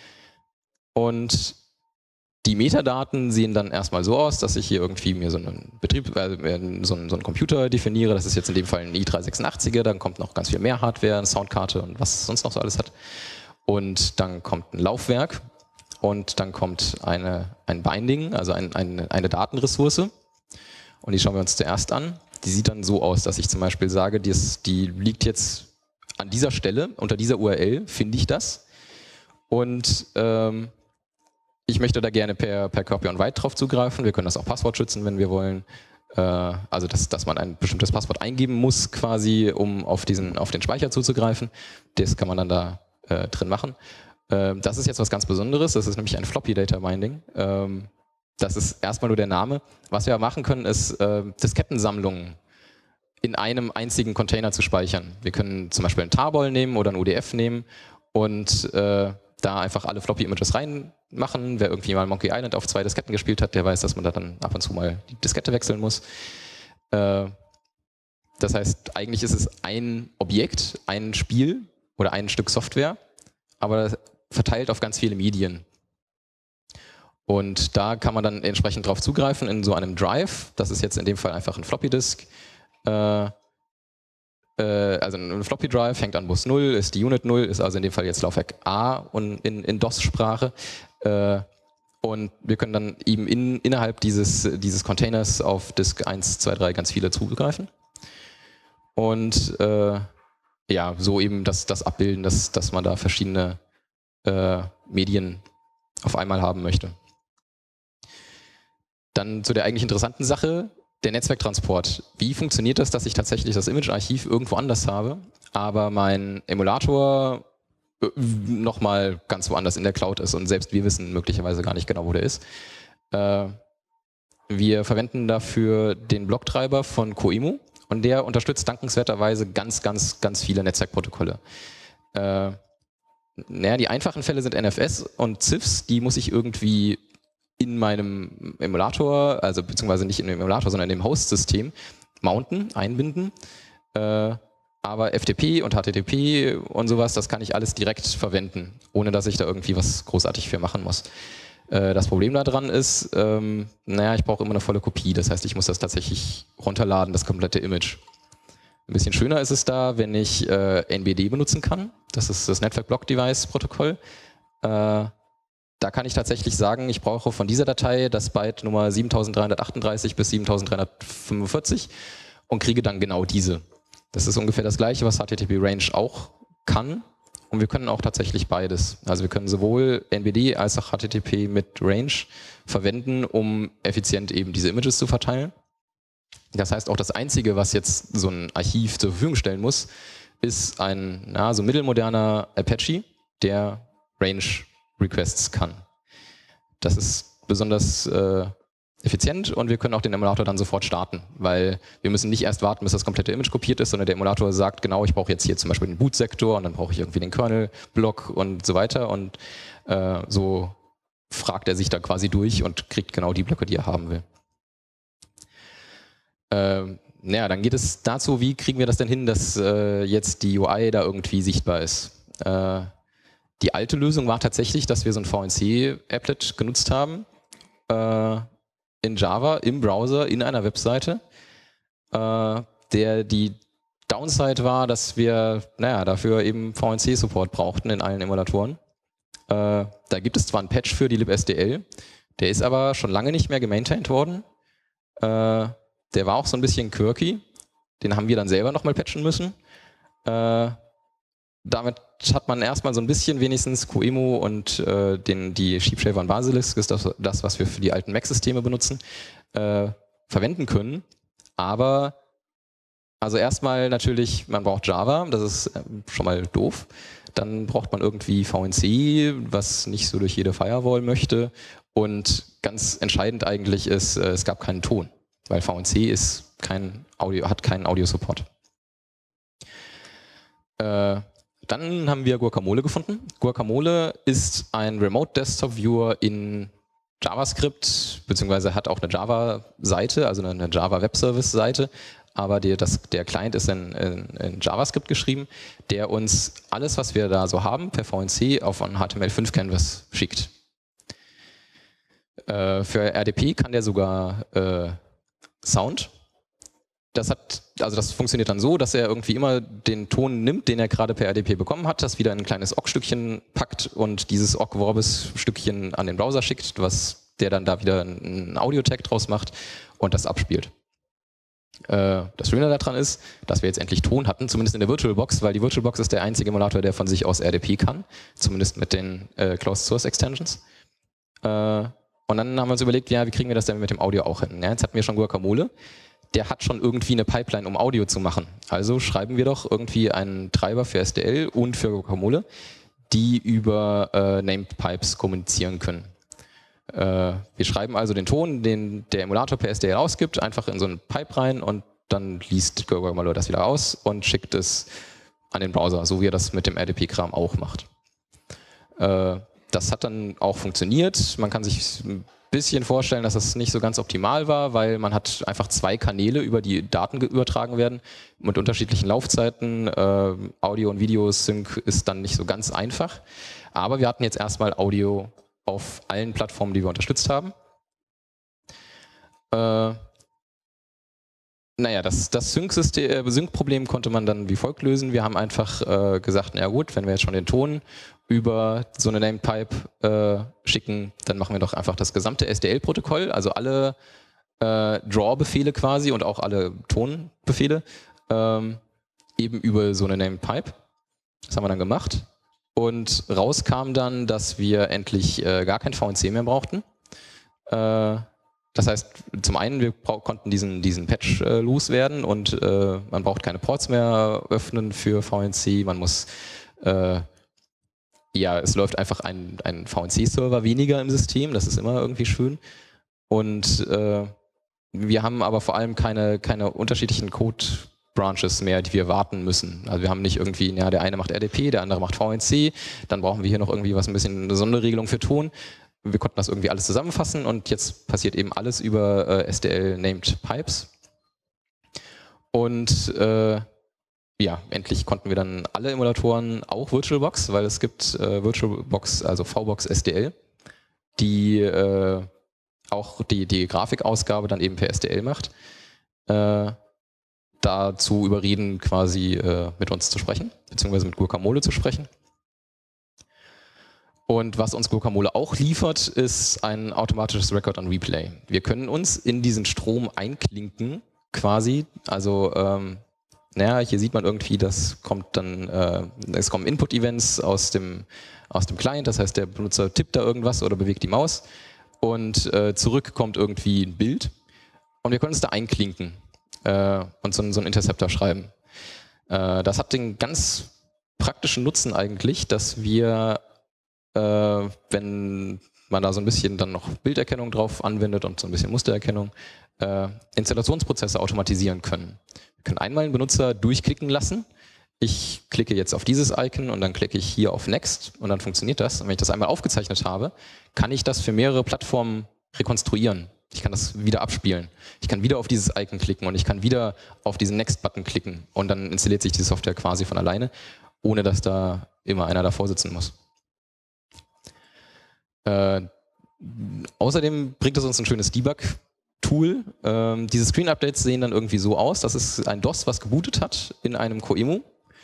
Und die Metadaten sehen dann erstmal so aus, dass ich hier irgendwie mir so einen Betrieb, äh, so, einen, so einen Computer definiere. Das ist jetzt in dem Fall ein i drei sechsundachtziger, dann kommt noch ganz viel mehr Hardware, eine Soundkarte und was es sonst noch so alles hat. Und dann kommt ein Laufwerk. Und dann kommt eine, ein Binding, also ein, ein, eine Datenressource. Und die schauen wir uns zuerst an. Die sieht dann so aus, dass ich zum Beispiel sage, die, ist, die liegt jetzt an dieser Stelle, unter dieser U R L finde ich das. Und ähm, ich möchte da gerne per, per Copy und Write drauf zugreifen. Wir können das auch Passwort schützen, wenn wir wollen. Äh, also dass, dass man ein bestimmtes Passwort eingeben muss, quasi, um auf, diesen, auf den Speicher zuzugreifen. Das kann man dann da äh, drin machen. Das ist jetzt was ganz Besonderes, das ist nämlich ein Floppy Data Binding. Das ist erstmal nur der Name. Was wir machen können, ist Diskettensammlungen in einem einzigen Container zu speichern. Wir können zum Beispiel einen Tarball nehmen oder ein U D F nehmen und da einfach alle Floppy-Images reinmachen. Wer irgendwie mal Monkey Island auf zwei Disketten gespielt hat, der weiß, dass man da dann ab und zu mal die Diskette wechseln muss. Das heißt, eigentlich ist es ein Objekt, ein Spiel oder ein Stück Software, aber verteilt auf ganz viele Medien. Und da kann man dann entsprechend drauf zugreifen in so einem Drive. Das ist jetzt in dem Fall einfach ein Floppy Disk. Äh, äh, also ein Floppy Drive hängt an Bus null, ist die Unit null, ist also in dem Fall jetzt Laufwerk A und in, in DOS-Sprache. Äh, und wir können dann eben in, innerhalb dieses, dieses Containers auf Disk eins, zwei, drei ganz viele zugreifen. Und äh, ja, so eben das, das abbilden, dass, dass man da verschiedene äh, Medien auf einmal haben möchte. Dann zu der eigentlich interessanten Sache, der Netzwerktransport. Wie funktioniert das, dass ich tatsächlich das Image-Archiv irgendwo anders habe, aber mein Emulator nochmal ganz woanders in der Cloud ist und selbst wir wissen möglicherweise gar nicht genau, wo der ist. Äh, wir verwenden dafür den Blocktreiber von Coemu und der unterstützt dankenswerterweise ganz, ganz, ganz viele Netzwerkprotokolle. Äh, naja, die einfachen Fälle sind N F S und C I F S, die muss ich irgendwie in meinem Emulator, also beziehungsweise nicht in dem Emulator, sondern in dem Host-System mounten, einbinden. Äh, aber F T P und H T T P und sowas, das kann ich alles direkt verwenden, ohne dass ich da irgendwie was großartig für machen muss. Äh, das Problem daran ist, ähm, naja, ich brauche immer eine volle Kopie, das heißt, ich muss das tatsächlich runterladen, das komplette Image. Ein bisschen schöner ist es da, wenn ich äh, N B D benutzen kann, das ist das Network Block Device Protokoll. Äh, Da kann ich tatsächlich sagen, ich brauche von dieser Datei das Byte Nummer siebentausenddreihundertachtunddreißig bis siebentausenddreihundertfünfundvierzig und kriege dann genau diese. Das ist ungefähr das gleiche, was H T T P Range auch kann. Und wir können auch tatsächlich beides. Also wir können sowohl N B D als auch H T T P mit Range verwenden, um effizient eben diese Images zu verteilen. Das heißt, auch das Einzige, was jetzt so ein Archiv zur Verfügung stellen muss, ist ein na, so mittelmoderner Apache, der Range Requests kann. Das ist besonders äh, effizient und wir können auch den Emulator dann sofort starten, weil wir müssen nicht erst warten, bis das komplette Image kopiert ist, sondern der Emulator sagt genau, ich brauche jetzt hier zum Beispiel den Bootsektor und dann brauche ich irgendwie den Kernel-Block und so weiter und äh, so fragt er sich da quasi durch und kriegt genau die Blöcke, die er haben will. Äh, naja, dann geht es dazu, wie kriegen wir das denn hin, dass äh, jetzt die U I da irgendwie sichtbar ist. Äh, Die alte Lösung war tatsächlich, dass wir so ein V N C-Applet genutzt haben, äh, in Java, im Browser, in einer Webseite, äh, der die Downside war, dass wir naja, dafür eben V N C-Support brauchten in allen Emulatoren. Äh, da gibt es zwar einen Patch für die libsdl, der ist aber schon lange nicht mehr gemaintained worden. Äh, der war auch so ein bisschen quirky, den haben wir dann selber nochmal patchen müssen. Äh, Damit hat man erstmal so ein bisschen wenigstens Coemu und äh, den, die Sheepshaver und Basilisk, ist das, das, was wir für die alten Mac-Systeme benutzen, äh, verwenden können. Aber also erstmal natürlich, man braucht Java, das ist schon mal doof. Dann braucht man irgendwie V N C, was nicht so durch jede Firewall möchte. Und ganz entscheidend eigentlich ist, äh, es gab keinen Ton, weil V N C ist kein Audio, hat keinen Audio-Support. Äh, Dann haben wir Guacamole gefunden. Guacamole ist ein Remote Desktop Viewer in JavaScript, beziehungsweise hat auch eine Java-Seite, also eine Java Web Service-Seite, aber die, das, der Client ist in, in, in JavaScript geschrieben, der uns alles, was wir da so haben, per V N C auf einen H T M L fünf Canvas schickt. Äh, für R D P kann der sogar äh, Sound. Das hat, also das funktioniert dann so, dass er irgendwie immer den Ton nimmt, den er gerade per R D P bekommen hat, das wieder in ein kleines Ogg-Stückchen packt und dieses Ogg-Vorbis-Stückchen an den Browser schickt, was der dann da wieder einen Audio-Tag draus macht und das abspielt. Äh, das Schöne daran ist, dass wir jetzt endlich Ton hatten, zumindest in der VirtualBox, weil die VirtualBox ist der einzige Emulator, der von sich aus R D P kann, zumindest mit den äh, Closed-Source-Extensions. Äh, und dann haben wir uns überlegt, ja, wie kriegen wir das denn mit dem Audio auch hin? Ja, jetzt hatten wir schon Guacamole. Der hat schon irgendwie eine Pipeline, um Audio zu machen. Also schreiben wir doch irgendwie einen Treiber für S D L und für Guacamole, die über äh, Named Pipes kommunizieren können. Äh, wir schreiben also den Ton, den der Emulator per S D L ausgibt, einfach in so einen Pipe rein und dann liest Guacamole das wieder aus und schickt es an den Browser, so wie er das mit dem R D P-Kram auch macht. Äh, das hat dann auch funktioniert. Man kann sich ein bisschen vorstellen, dass das nicht so ganz optimal war, weil man hat einfach zwei Kanäle, über die Daten übertragen werden, mit unterschiedlichen Laufzeiten. Äh, Audio- und Video-Sync ist dann nicht so ganz einfach. Aber wir hatten jetzt erstmal Audio auf allen Plattformen, die wir unterstützt haben. Äh, naja, das, das Sync-Problem konnte man dann wie folgt lösen. Wir haben einfach äh, gesagt, na gut, wenn wir jetzt schon den Ton über so eine Named Pipe äh, schicken, dann machen wir doch einfach das gesamte S D L-Protokoll, also alle äh, Draw-Befehle quasi und auch alle Tonbefehle ähm, eben über so eine Named Pipe. Das haben wir dann gemacht und raus kam dann, dass wir endlich äh, gar kein V N C mehr brauchten. Äh, das heißt, zum einen, wir konnten diesen, diesen Patch äh, loswerden und äh, man braucht keine Ports mehr öffnen für V N C, man muss äh, ja, es läuft einfach ein, ein V N C-Server weniger im System, das ist immer irgendwie schön. Und äh, wir haben aber vor allem keine, keine unterschiedlichen Code-Branches mehr, die wir warten müssen. Also wir haben nicht irgendwie, ja, der eine macht R D P, der andere macht V N C, dann brauchen wir hier noch irgendwie was, ein bisschen eine Sonderregelung für Ton. Wir konnten das irgendwie alles zusammenfassen und jetzt passiert eben alles über äh, S D L-Named Pipes. Und äh, ja, endlich konnten wir dann alle Emulatoren auch VirtualBox, weil es gibt äh, VirtualBox, also V BOX S D L, die äh, auch die, die Grafikausgabe dann eben per S D L macht, äh, dazu überreden, quasi äh, mit uns zu sprechen, beziehungsweise mit Guacamole zu sprechen. Und was uns Guacamole auch liefert, ist ein automatisches Record on Replay. Wir können uns in diesen Strom einklinken, quasi, also ähm, naja, hier sieht man irgendwie, das kommt dann, äh, es kommen Input-Events aus dem, aus dem Client, das heißt, der Benutzer tippt da irgendwas oder bewegt die Maus. Und äh, zurück kommt irgendwie ein Bild und wir können uns da einklinken äh, und so, so einen Interceptor schreiben. Äh, das hat den ganz praktischen Nutzen eigentlich, dass wir, äh, wenn man da so ein bisschen dann noch Bilderkennung drauf anwendet und so ein bisschen Mustererkennung, äh, Installationsprozesse automatisieren können. Wir können einmal einen Benutzer durchklicken lassen. Ich klicke jetzt auf dieses Icon und dann klicke ich hier auf Next und dann funktioniert das. Und wenn ich das einmal aufgezeichnet habe, kann ich das für mehrere Plattformen rekonstruieren. Ich kann das wieder abspielen. Ich kann wieder auf dieses Icon klicken und ich kann wieder auf diesen Next-Button klicken und dann installiert sich die Software quasi von alleine, ohne dass da immer einer davor sitzen muss. Äh, außerdem bringt es uns ein schönes Debug-Tool. Ähm, diese Screen-Updates sehen dann irgendwie so aus. Das ist ein DOS, was gebootet hat in einem Coemu.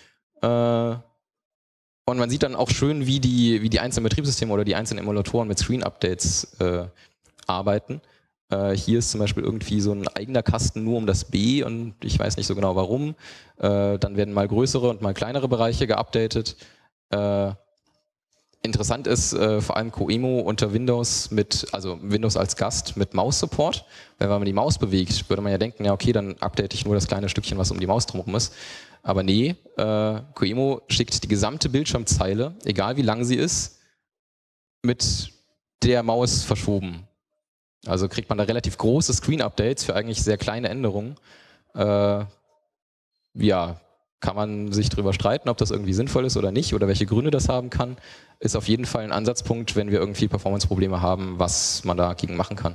Und man sieht dann auch schön, wie die, wie die einzelnen Betriebssysteme oder die einzelnen Emulatoren mit Screen-Updates äh, arbeiten. Äh, hier ist zum Beispiel irgendwie so ein eigener Kasten nur um das B und ich weiß nicht so genau warum. Äh, dann werden mal größere und mal kleinere Bereiche geupdatet. Äh, interessant ist äh, vor allem Coemu unter Windows mit, also Windows als Gast mit Maus-Support. Weil wenn man die Maus bewegt, würde man ja denken, ja okay, dann update ich nur das kleine Stückchen, was um die Maus drumherum ist. Aber nee, äh, Coemu schickt die gesamte Bildschirmzeile, egal wie lang sie ist, mit der Maus verschoben. Also kriegt man da relativ große Screen-Updates für eigentlich sehr kleine Änderungen. Äh, ja, kann man sich drüber streiten, ob das irgendwie sinnvoll ist oder nicht oder welche Gründe das haben kann. Ist auf jeden Fall ein Ansatzpunkt, wenn wir irgendwie Performance-Probleme haben, was man dagegen machen kann.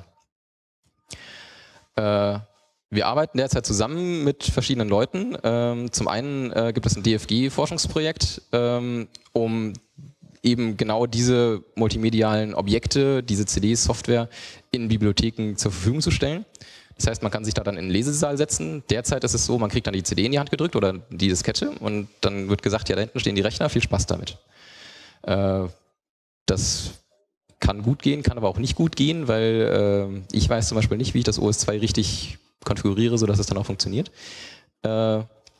Äh, Wir arbeiten derzeit zusammen mit verschiedenen Leuten. Ähm, zum einen äh, gibt es ein D F G-Forschungsprojekt, ähm, um eben genau diese multimedialen Objekte, diese C D-Software in Bibliotheken zur Verfügung zu stellen. Das heißt, man kann sich da dann in den Lesesaal setzen. Derzeit ist es so, man kriegt dann die C D in die Hand gedrückt oder die Diskette und dann wird gesagt, ja, da hinten stehen die Rechner, viel Spaß damit. Äh, das kann gut gehen, kann aber auch nicht gut gehen, weil äh, ich weiß zum Beispiel nicht, wie ich das O S zwei richtig konfiguriere, sodass es dann auch funktioniert. Äh,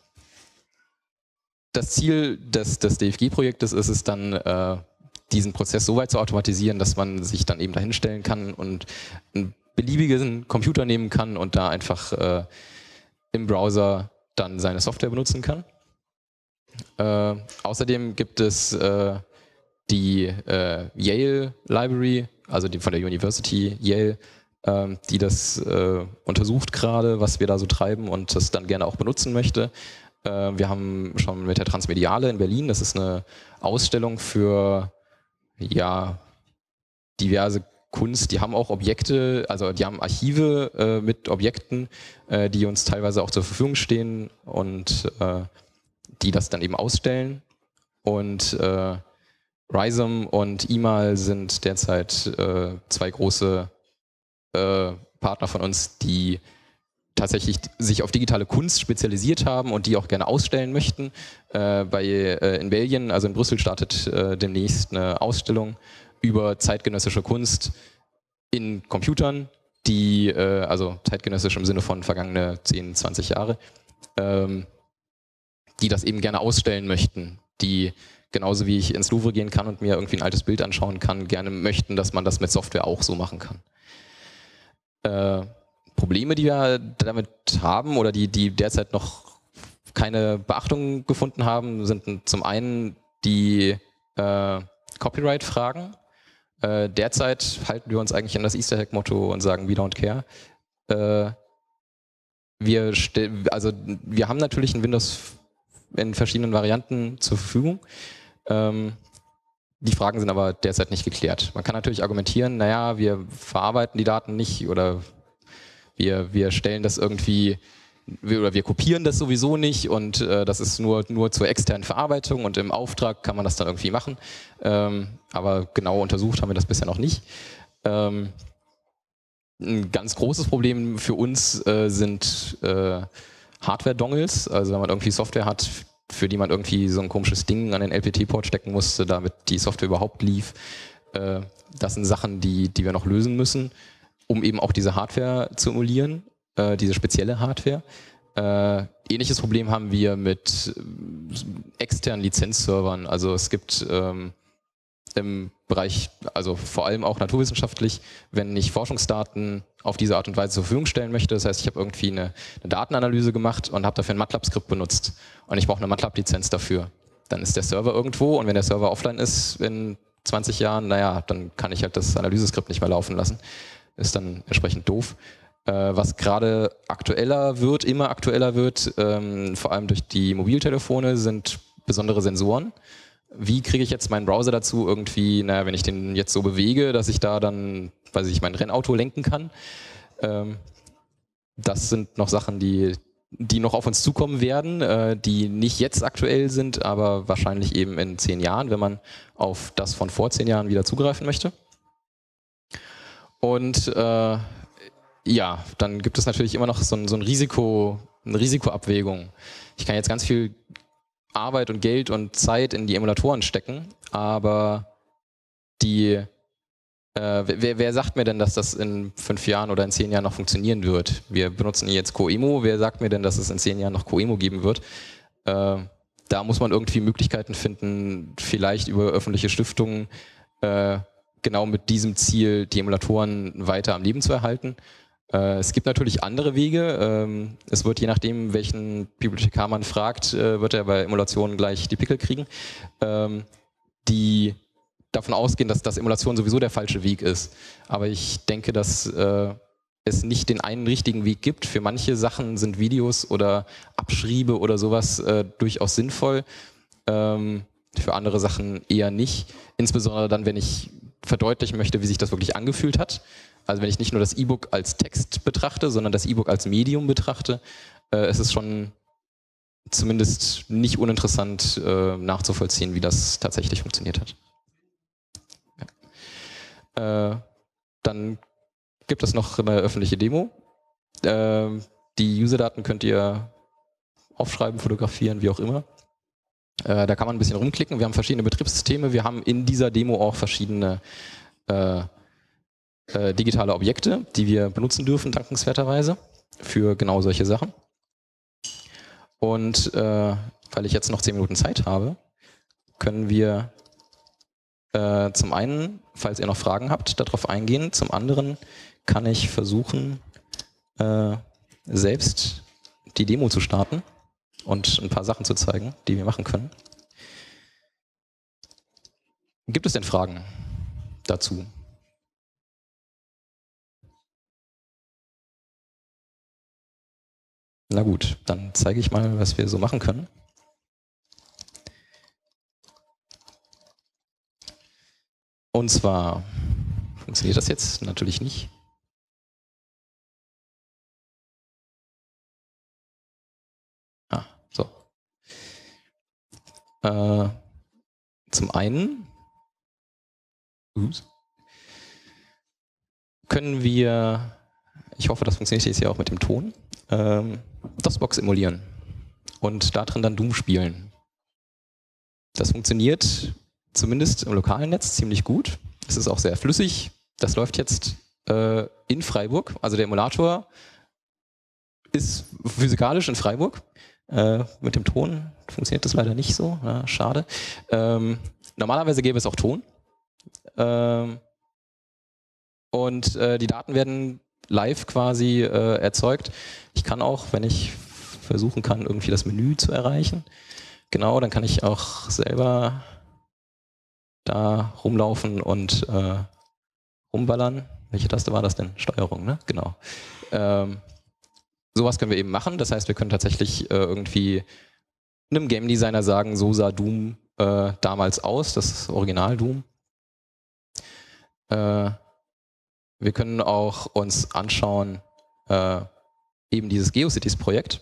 das Ziel des, des D F G-Projektes ist es dann, äh, diesen Prozess so weit zu automatisieren, dass man sich dann eben dahinstellen kann und einen beliebigen Computer nehmen kann und da einfach äh, im Browser dann seine Software benutzen kann. Äh, außerdem gibt es äh, die äh, Yale Library, also die von der University Yale, äh, die das äh, untersucht gerade, was wir da so treiben und das dann gerne auch benutzen möchte. Äh, wir haben schon mit der Transmediale in Berlin, das ist eine Ausstellung für ja, diverse Kunst, die haben auch Objekte, also die haben Archive äh, mit Objekten, äh, die uns teilweise auch zur Verfügung stehen und äh, die das dann eben ausstellen. Und äh, Rhizome und E M A L sind derzeit äh, zwei große äh, Partner von uns, die tatsächlich sich auf digitale Kunst spezialisiert haben und die auch gerne ausstellen möchten. Äh, bei, äh, in Belgien, also in Brüssel, startet äh, demnächst eine Ausstellung über zeitgenössische Kunst in Computern, die, äh, also zeitgenössisch im Sinne von vergangene zehn, zwanzig Jahre, ähm, die das eben gerne ausstellen möchten, die genauso wie ich ins Louvre gehen kann und mir irgendwie ein altes Bild anschauen kann, gerne möchten, dass man das mit Software auch so machen kann. Äh, Probleme, die wir damit haben oder die, die derzeit noch keine Beachtung gefunden haben, sind zum einen die äh, Copyright-Fragen. Äh, derzeit halten wir uns eigentlich an das Easter Egg-Motto und sagen, we don't care. Äh, wir, also, wir haben natürlich ein Windows in verschiedenen Varianten zur Verfügung. Ähm, die Fragen sind aber derzeit nicht geklärt. Man kann natürlich argumentieren, naja, wir verarbeiten die Daten nicht oder wir, wir stellen das irgendwie, wir, oder wir kopieren das sowieso nicht und äh, das ist nur, nur zur externen Verarbeitung und im Auftrag kann man das dann irgendwie machen. Ähm, aber genau untersucht haben wir das bisher noch nicht. Ähm, ein ganz großes Problem für uns äh, sind äh, Hardware-Dongles, also wenn man irgendwie Software hat, für die man irgendwie so ein komisches Ding an den L P T-Port stecken musste, damit die Software überhaupt lief. Äh, das sind Sachen, die, die wir noch lösen müssen, um eben auch diese Hardware zu emulieren, äh, diese spezielle Hardware. Äh, ähnliches Problem haben wir mit externen Lizenzservern. Also es gibt ähm, im Bereich, also vor allem auch naturwissenschaftlich, wenn ich Forschungsdaten auf diese Art und Weise zur Verfügung stellen möchte. Das heißt, ich habe irgendwie eine, eine Datenanalyse gemacht und habe dafür ein MATLAB-Skript benutzt und ich brauche eine MATLAB-Lizenz dafür. Dann ist der Server irgendwo und wenn der Server offline ist in zwanzig Jahren, naja, dann kann ich halt das Analyseskript nicht mehr laufen lassen. Ist dann entsprechend doof. Äh, was gerade aktueller wird, immer aktueller wird, ähm, vor allem durch die Mobiltelefone, sind besondere Sensoren. Wie kriege ich jetzt meinen Browser dazu irgendwie, naja, wenn ich den jetzt so bewege, dass ich da dann, weiß ich, mein Rennauto lenken kann. Ähm, das sind noch Sachen, die, die noch auf uns zukommen werden, äh, die nicht jetzt aktuell sind, aber wahrscheinlich eben in zehn Jahren, wenn man auf das von vor zehn Jahren wieder zugreifen möchte. Und äh, ja, dann gibt es natürlich immer noch so ein, so ein Risiko, eine Risikoabwägung. Ich kann jetzt ganz viel Arbeit und Geld und Zeit in die Emulatoren stecken, aber die, äh, wer, wer sagt mir denn, dass das in fünf Jahren oder in zehn Jahren noch funktionieren wird? Wir benutzen jetzt Coemo, wer sagt mir denn, dass es in zehn Jahren noch Coemo geben wird? Äh, da muss man irgendwie Möglichkeiten finden, vielleicht über öffentliche Stiftungen, äh, genau mit diesem Ziel die Emulatoren weiter am Leben zu erhalten. Es gibt natürlich andere Wege. Es wird, je nachdem, welchen Bibliothekar man fragt, wird er bei Emulationen gleich die Pickel kriegen, die davon ausgehen, dass das Emulation sowieso der falsche Weg ist. Aber ich denke, dass es nicht den einen richtigen Weg gibt. Für manche Sachen sind Videos oder Abschriebe oder sowas durchaus sinnvoll. Für andere Sachen eher nicht. Insbesondere dann, wenn ich verdeutlichen möchte, wie sich das wirklich angefühlt hat. Also wenn ich nicht nur das E-Book als Text betrachte, sondern das E-Book als Medium betrachte, äh, ist es schon zumindest nicht uninteressant äh, nachzuvollziehen, wie das tatsächlich funktioniert hat. Ja. Äh, dann gibt es noch eine öffentliche Demo. Äh, die User-Daten könnt ihr aufschreiben, fotografieren, wie auch immer. Äh, da kann man ein bisschen rumklicken. Wir haben verschiedene Betriebssysteme. Wir haben in dieser Demo auch verschiedene äh, äh, digitale Objekte, die wir benutzen dürfen, dankenswerterweise, für genau solche Sachen. Und äh, weil ich jetzt noch zehn Minuten Zeit habe, können wir äh, zum einen, falls ihr noch Fragen habt, darauf eingehen. Zum anderen kann ich versuchen, äh, selbst die Demo zu starten und ein paar Sachen zu zeigen, die wir machen können. Gibt es denn Fragen dazu? Na gut, dann zeige ich mal, was wir so machen können. Und zwar, funktioniert das jetzt? Natürlich nicht. Ah, so. Äh, zum einen ups, können wir, ich hoffe, das funktioniert jetzt hier auch mit dem Ton, ähm, DOSBox emulieren und da drin dann Doom spielen. Das funktioniert zumindest im lokalen Netz ziemlich gut. Es ist auch sehr flüssig. Das läuft jetzt äh, in Freiburg. Also der Emulator ist physikalisch in Freiburg. Äh, mit dem Ton funktioniert das leider nicht so. Ja, schade. Ähm, normalerweise gäbe es auch Ton. Ähm, und äh, die Daten werden live quasi äh, erzeugt. Ich kann auch, wenn ich versuchen kann, irgendwie das Menü zu erreichen, genau, dann kann ich auch selber da rumlaufen und äh, rumballern. Welche Taste war das denn? Steuerung, ne? Genau. Ähm, sowas können wir eben machen. Das heißt, wir können tatsächlich äh, irgendwie einem Game Designer sagen, so sah Doom äh, damals aus, das Original Doom. Äh, wir können auch uns anschauen, äh, eben dieses GeoCities-Projekt.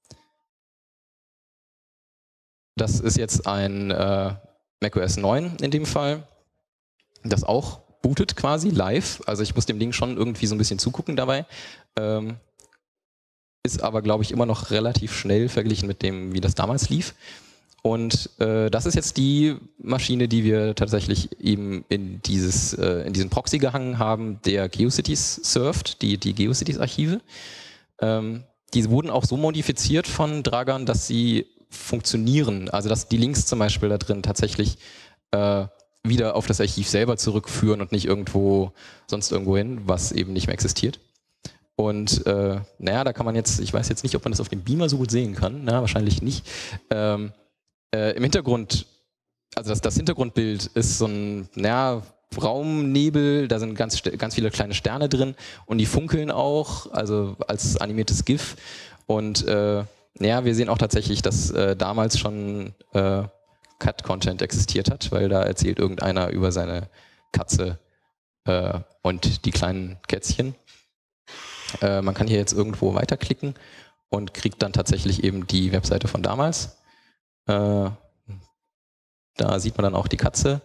Das ist jetzt ein äh, macOS neun in dem Fall, das auch bootet quasi live. Also ich muss dem Ding schon irgendwie so ein bisschen zugucken dabei. Ähm, ist aber, glaube ich, immer noch relativ schnell verglichen mit dem, wie das damals lief. Und äh, das ist jetzt die Maschine, die wir tatsächlich eben in, dieses, äh, in diesen Proxy gehangen haben, der GeoCities surft, die, die GeoCities-Archive. Ähm, die wurden auch so modifiziert von Dragan, dass sie funktionieren. Also dass die Links zum Beispiel da drin tatsächlich äh, wieder auf das Archiv selber zurückführen und nicht irgendwo sonst irgendwo hin, was eben nicht mehr existiert. Und äh, naja, da kann man jetzt, ich weiß jetzt nicht, ob man das auf dem Beamer so gut sehen kann, na, wahrscheinlich nicht. Ähm, äh, Im Hintergrund, also das, das Hintergrundbild ist so ein, naja, Raumnebel, da sind ganz, ganz viele kleine Sterne drin und die funkeln auch, also als animiertes GIF. Und äh, ja, wir sehen auch tatsächlich, dass äh, damals schon äh, Cut-Content existiert hat, weil da erzählt irgendeiner über seine Katze äh, und die kleinen Kätzchen. Äh, man kann hier jetzt irgendwo weiterklicken und kriegt dann tatsächlich eben die Webseite von damals. Äh, da sieht man dann auch die Katze.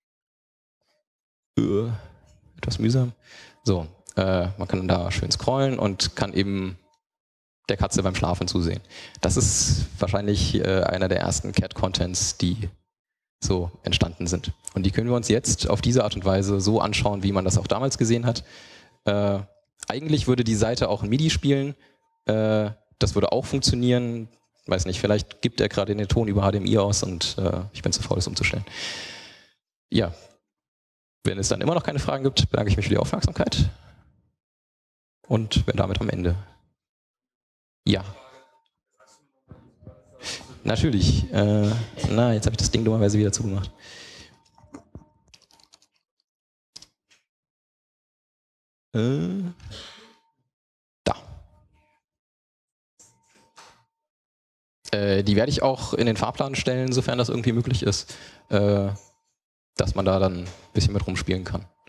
Äh, etwas mühsam. So, äh, man kann da schön scrollen und kann eben der Katze beim Schlafen zusehen. Das ist wahrscheinlich äh, einer der ersten Cat-Contents, die so entstanden sind. Und die können wir uns jetzt auf diese Art und Weise so anschauen, wie man das auch damals gesehen hat. Äh, eigentlich würde die Seite auch in MIDI spielen. Äh, das würde auch funktionieren. Weiß nicht, vielleicht gibt er gerade den Ton über H D M I aus und äh, ich bin zu faul, das umzustellen. Ja, wenn es dann immer noch keine Fragen gibt, bedanke ich mich für die Aufmerksamkeit und bin damit am Ende. Ja. Natürlich. Äh, na, jetzt habe ich das Ding dummerweise wieder zugemacht. Äh, da. Äh, die werde ich auch in den Fahrplan stellen, sofern das irgendwie möglich ist, äh, dass man da dann ein bisschen mit rumspielen kann.